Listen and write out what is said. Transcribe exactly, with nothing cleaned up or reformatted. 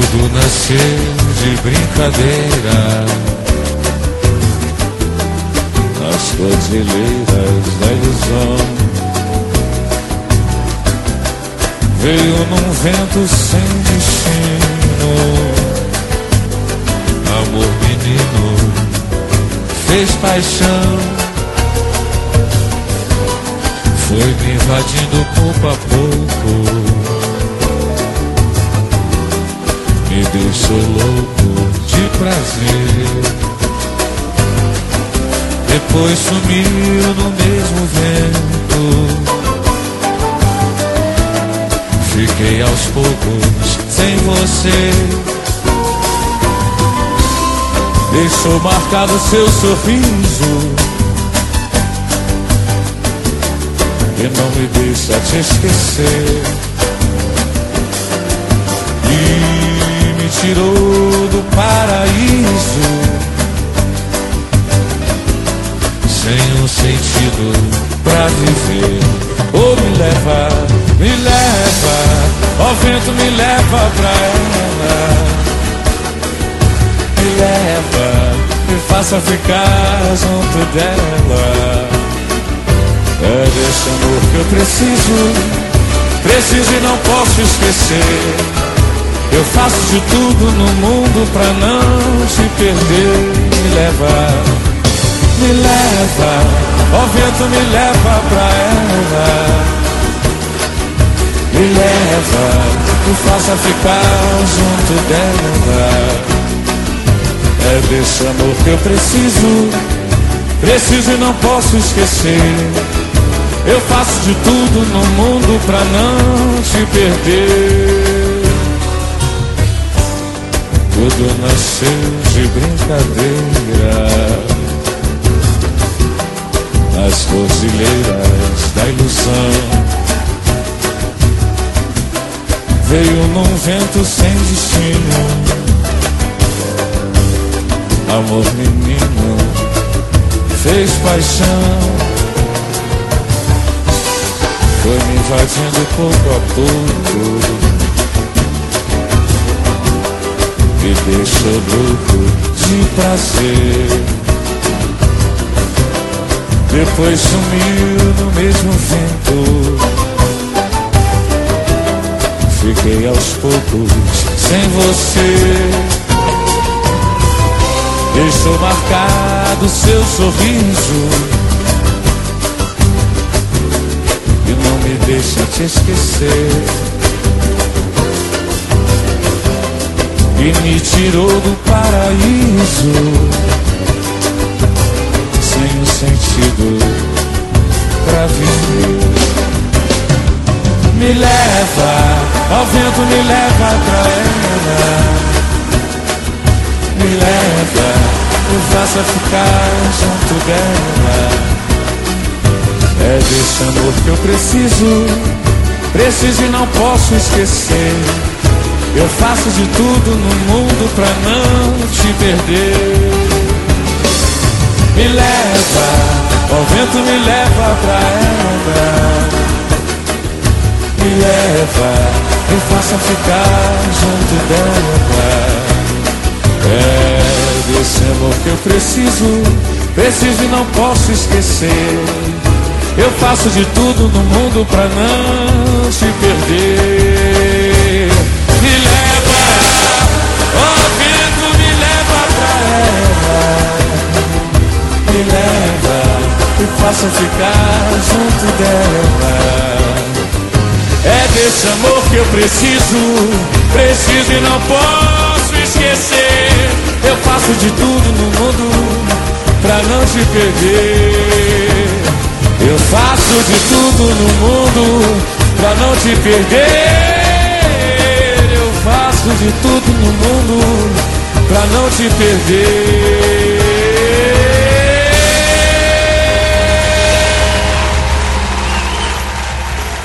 Tudo nasceu de brincadeira nas cordilheiras da ilusão. Veio num vento sem destino. Amor menino fez paixão. Foi me invadindo pouco a pouco. Me deixou louco de prazer. Depois sumiu no mesmo vento. Fiquei aos poucos sem você. Deixou marcado seu sorriso e não me deixa te esquecer. E me tirou do paraíso sem um sentido pra viver. Oh, me leva, me leva, ó vento, me leva pra ela. Me leva, me faça ficar junto dela. É desse amor que eu preciso, preciso e não posso esquecer. Eu faço de tudo no mundo pra não te perder. Me leva, me leva, ó vento, me leva pra ela. Me leva, me faça ficar junto dela. É desse amor que eu preciso, preciso e não posso esquecer. Eu faço de tudo no mundo pra não te perder. Tudo nasceu de brincadeira nas cordilheiras da ilusão. Veio num vento sem destino. Amor menino fez paixão. Foi me invadindo pouco a pouco. Me deixou louco de prazer. Depois sumiu no mesmo vento. Fiquei aos poucos sem você. Deixou marcado seu sorriso e não me deixa te esquecer. E me tirou do paraíso sem um sentido pra viver. Me leva, ó vento, me leva pra ela. Me leva, me faça ficar junto dela. É desse amor que eu preciso, preciso e não posso esquecer. Eu faço de tudo no mundo pra não te perder. Me leva, ó vento, me leva pra ela. Me leva, me faça ficar junto dela. É desse amor que eu preciso, preciso e não posso esquecer. Eu faço de tudo no mundo pra não te perder. Me leva, ó vento, me leva pra ela. Me leva, me faça ficar junto dela. É desse amor que eu preciso, preciso e não posso esquecer. Eu faço de tudo no mundo pra não te perder. Eu faço de tudo no mundo pra não te perder. Eu faço de tudo no mundo pra não te perder.